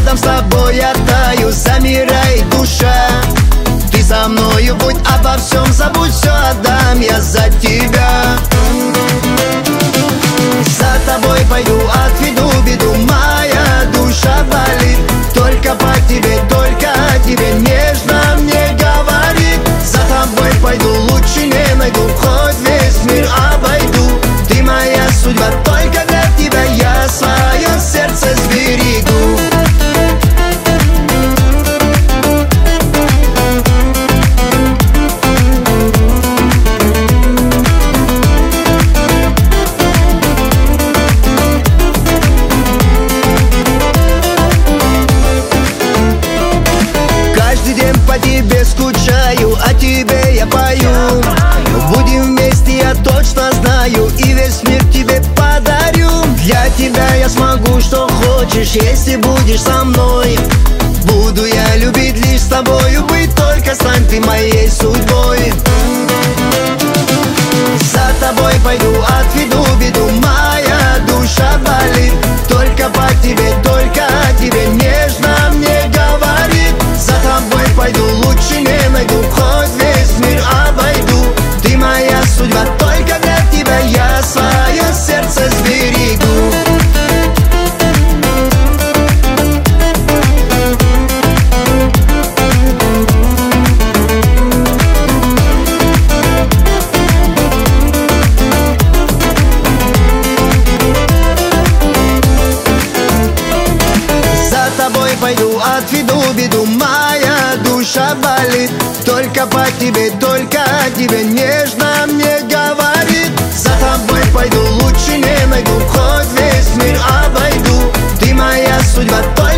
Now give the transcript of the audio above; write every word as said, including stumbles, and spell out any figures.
Рядом с тобой я таю, замирает душа. Ты со мною будь, обо всем забудь, все отдам я за тебя. За тобой пойду, отведу беду, моя душа болит. Только по тебе, только о тебе нежно мне говорит. За тобой пойду, лучше не найду, хоть весь мир обойду. Ты моя судьба, только для тебя я свое сердце сберегу. По тебе скучаю, о тебе я пою. Будем вместе, я точно знаю, и весь мир тебе подарю. Для тебя я смогу, что хочешь, если будешь со мной. Буду я любить лишь с тобою быть, только стань ты моей судьбой. За тобой пойду, отведу беду, моя душа болит. Только по тебе, только о тебе нежно мне говорит. За тобой пойду, лучше не найду, хоть весь мир обойду. Ты моя судьба, только для тебя я свое сердце сберегу. За тобой пойду, отведу беду, моя душа болит. Только по тебе, только о тебе нежно мне говорит. За тобой пойду, лучше не найду, хоть весь мир обойду. Ты моя судьба, только